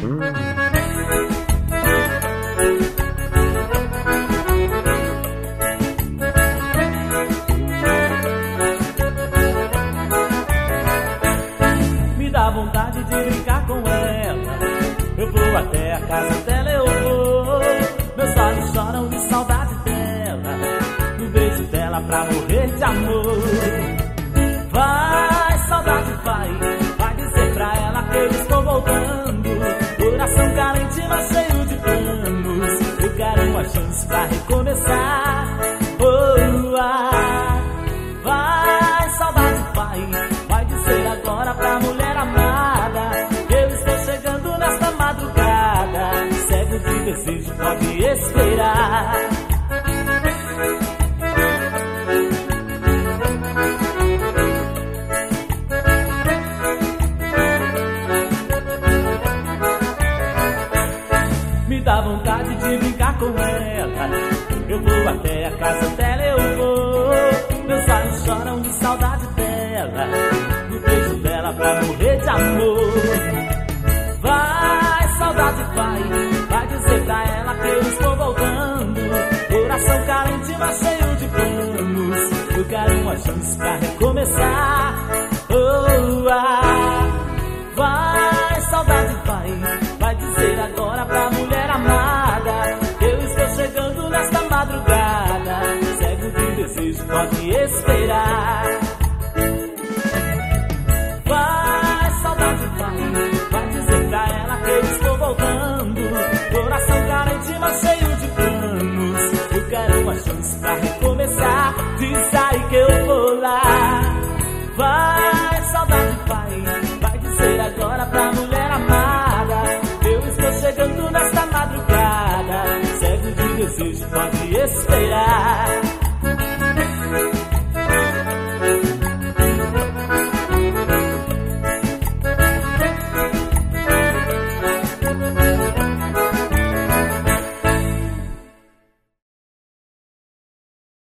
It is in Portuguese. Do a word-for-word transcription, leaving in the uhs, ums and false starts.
Me dá vontade de brincar com ela. Eu vou até a casa dela, eu vou. Meus olhos choram de saudade dela, no beijo dela pra morrer de amor. Vai, saudade, vai, vai dizer pra ela que eu estou voltando. Coração carente, mas cheio de planos. Eu quero uma chance pra recomeçar. Oh, ah. Vai, saudade, vai, vai dizer agora pra mulher amada que eu estou chegando nesta madrugada. Cego de desejo, pode esperar. Me dá vontade de brincar com ela. Eu vou até a casa dela, eu vou. Meus olhos choram de saudade dela, no beijo dela pra morrer de amor. Vai, saudade, vai, vai dizer pra ela que eu estou voltando. Coração carente, mas cheio de planos. Eu quero uma chance pra recomeçar. Oh, ah. Vai, saudade, vai, vai dizer agora pra mulher amada que eu estou chegando nesta madrugada. Cego de desejo, pode esperar. Vai, saudade, vai, vai dizer pra ela que eu estou voltando. Coração carente, mas cheio de planos. Eu quero uma chance pra recomeçar. Diz aí que eu vou lá. Vai, saudade, vai, vai dizer agora pra mulher amada que eu estou chegando nesta madrugada. Cego de desejo, pode esperar.